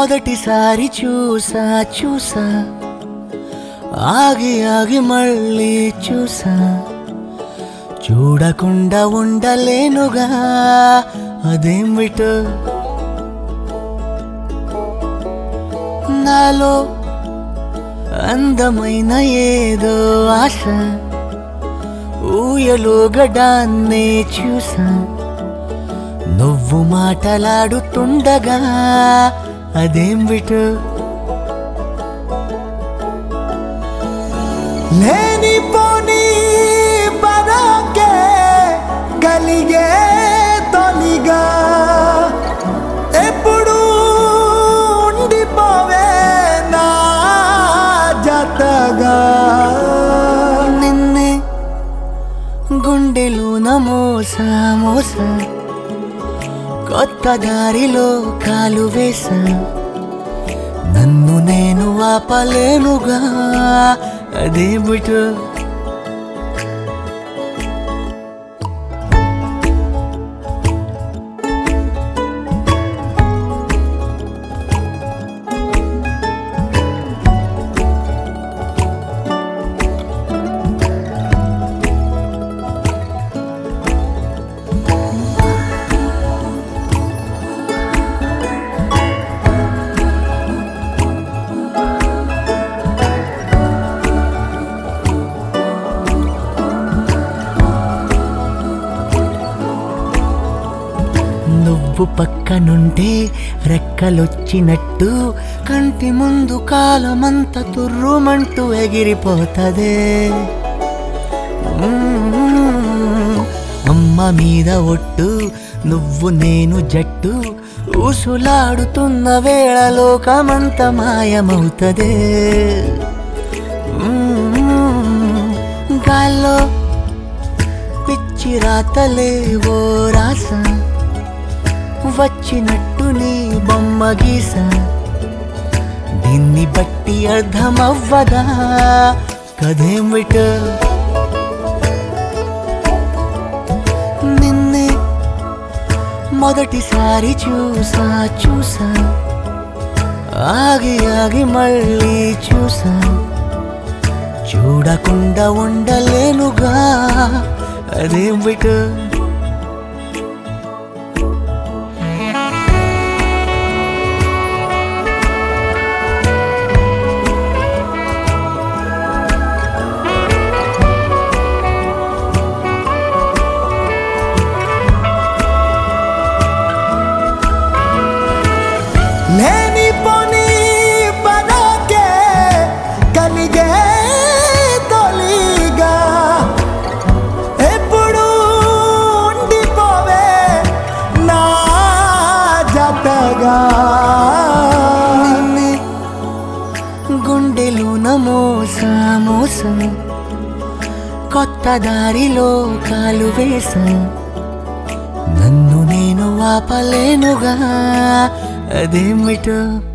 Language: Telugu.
మొదటిసారి చూసా చూసా ఆగి ఆగి మళ్ళీ చూసా చూడకుండా ఉండలేనుగా అదేం విటో నాలో అందమైన ఏదో ఆశ ఊయలో గడాన్నే చూసా నువ్వు మాటలాడుతుండగా అదేం విటో లేనిపోని బరాకే కలిగే తొలిగా ఎప్పుడు ఉండిపోవే నా జతగా నిన్నే గుండెలోన మోసా మోసా కొత్త దారిలో కాలు వేసా నన్ను నేను ఆపలేనుగా అదేమిటో నువ్వు పక్కనుంటే రెక్కలొచ్చినట్టు కంటి ముందు కాలమంత తుర్రుమంటూ ఎగిరిపోతదే అమ్మ మీద ఒట్టు నువ్వు నేను జట్టు ఊసులాడుతున్న వేళ లోకమంత మాయమవుతదే గాల్లో పిచ్చి రాతలేవో రాస వచ్చినట్టు నీ బొమ్మ గీస దీన్ని బట్టి అర్థమవ్వదా కదేమిటో నిన్నే మొదటిసారి చూసా చూసా ఆగి ఆగి మళ్ళీ చూసా చూడకుండా ఉండలేనుగా అదేమిటో లేనిపోని బరాకే కలిగే తొలిగా ఎప్పుడు ఉండిపోవే నా జతగా నిన్నే గుండెలోన మోసా మోసా కొత్త దారిలో కాలు వేసా నన్ను నేను ఆపలేనుగా అదేమిటో